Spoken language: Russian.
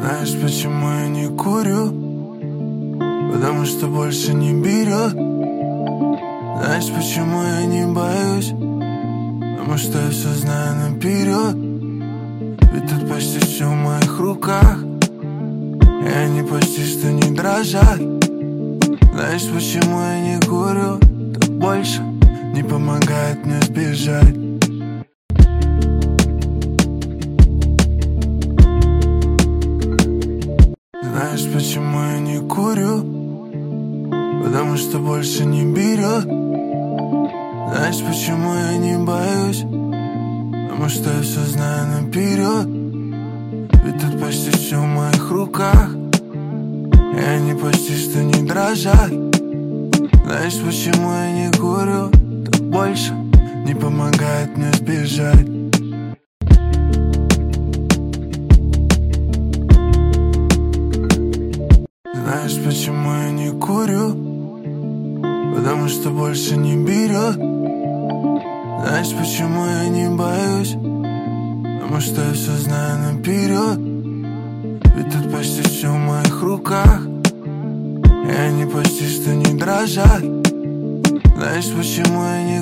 Знаешь, почему я не курю? Потому что больше не берет. Знаешь, почему я не боюсь? Потому что я все знаю наперед. Ведь тут почти все в моих руках, и они почти что не дрожат. Знаешь, почему я не курю? Так больше не помогает мне сбежать. Знаешь, почему я не курю? Потому что больше не берет. Знаешь, почему я не боюсь? Потому что я все знаю наперед. Ведь тут почти все в моих руках, и они почти что не дрожат. Знаешь, почему я не курю? Так больше не помогает мне сбежать. Знаешь, почему я не курю? Потому что больше не берет. Знаешь, почему я не боюсь? Потому что я все знаю наперед. Ведь тут почти все в моих руках, и они почти что не дрожат. Знаешь, почему я не